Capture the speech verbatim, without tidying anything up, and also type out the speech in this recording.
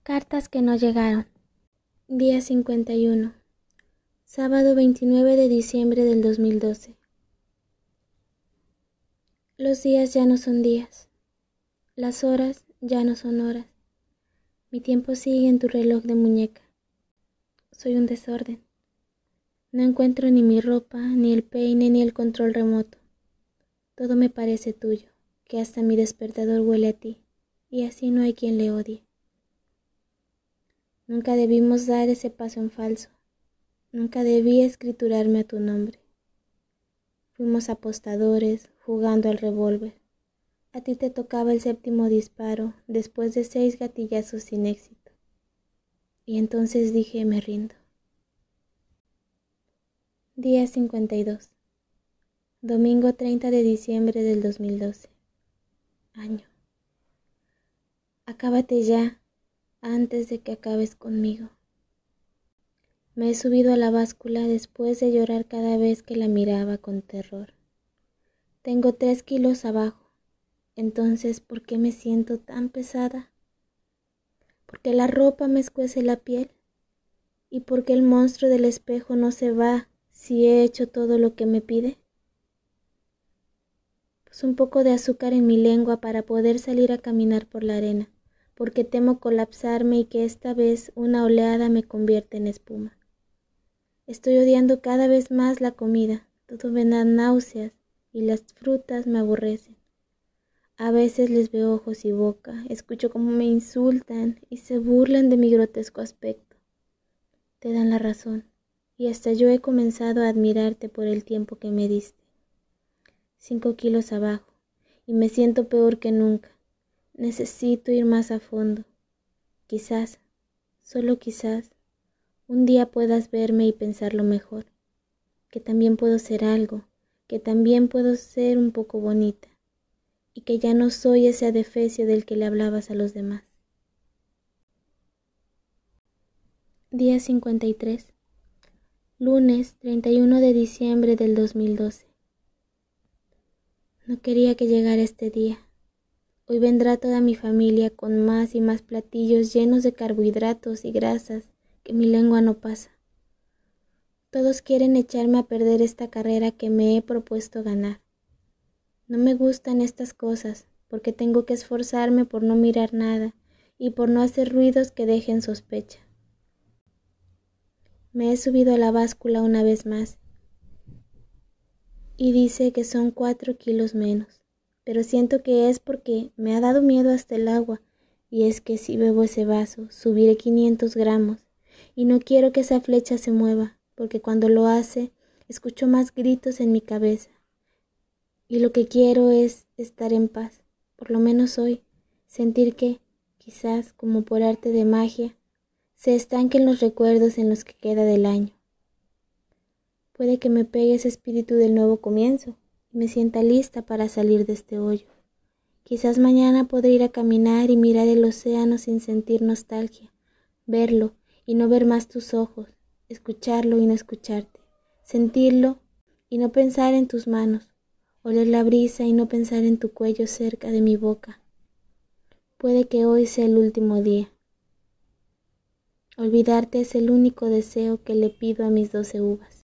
Cartas que no llegaron. Día cincuenta y uno. Sábado veintinueve de diciembre del dos mil doce. Los días ya no son días. Las horas ya no son horas. Mi tiempo sigue en tu reloj de muñeca. Soy un desorden. No encuentro ni mi ropa, ni el peine, ni el control remoto. Todo me parece tuyo, que hasta mi despertador huele a ti, y así no hay quien le odie. Nunca debimos dar ese paso en falso. Nunca debí escriturarme a tu nombre. Fuimos apostadores, jugando al revólver. A ti te tocaba el séptimo disparo, después de seis gatillazos sin éxito. Y entonces dije, me rindo. Día cincuenta y dos. Domingo treinta de diciembre del dos mil doce. Año. Acábate ya, antes de que acabes conmigo. Me he subido a la báscula después de llorar cada vez que la miraba con terror. Tengo tres kilos abajo, entonces ¿por qué me siento tan pesada? ¿Porque la ropa me escuece la piel? ¿Y porque el monstruo del espejo no se va si he hecho todo lo que me pide? Pues un poco de azúcar en mi lengua para poder salir a caminar por la arena, porque temo colapsarme y que esta vez una oleada me convierta en espuma. Estoy odiando cada vez más la comida, todo me da náuseas y las frutas me aborrecen. A veces les veo ojos y boca, escucho cómo me insultan y se burlan de mi grotesco aspecto. Te dan la razón, y hasta yo he comenzado a admirarte por el tiempo que me diste. Cinco kilos abajo, y me siento peor que nunca. Necesito ir más a fondo. Quizás, solo quizás, un día puedas verme y pensarlo mejor, que también puedo ser algo, que también puedo ser un poco bonita, y que ya no soy ese adefesio del que le hablabas a los demás. Día cincuenta y tres. Lunes treinta y uno de diciembre del dos mil doce. No quería que llegara este día. Hoy vendrá toda mi familia con más y más platillos llenos de carbohidratos y grasas que mi lengua no pasa. Todos quieren echarme a perder esta carrera que me he propuesto ganar. No me gustan estas cosas, porque tengo que esforzarme por no mirar nada y por no hacer ruidos que dejen sospecha. Me he subido a la báscula una vez más y dice que son cuatro kilos menos, pero siento que es porque me ha dado miedo hasta el agua, y es que si bebo ese vaso subiré quinientos gramos y no quiero que esa flecha se mueva, porque cuando lo hace escucho más gritos en mi cabeza. Y lo que quiero es estar en paz, por lo menos hoy, sentir que, quizás como por arte de magia, se estanquen los recuerdos en los que queda del año. Puede que me pegue ese espíritu del nuevo comienzo y me sienta lista para salir de este hoyo. Quizás mañana podré ir a caminar y mirar el océano sin sentir nostalgia, verlo y no ver más tus ojos, escucharlo y no escucharte, sentirlo y no pensar en tus manos, oler la brisa y no pensar en tu cuello cerca de mi boca. Puede que hoy sea el último día. Olvidarte es el único deseo que le pido a mis doce uvas.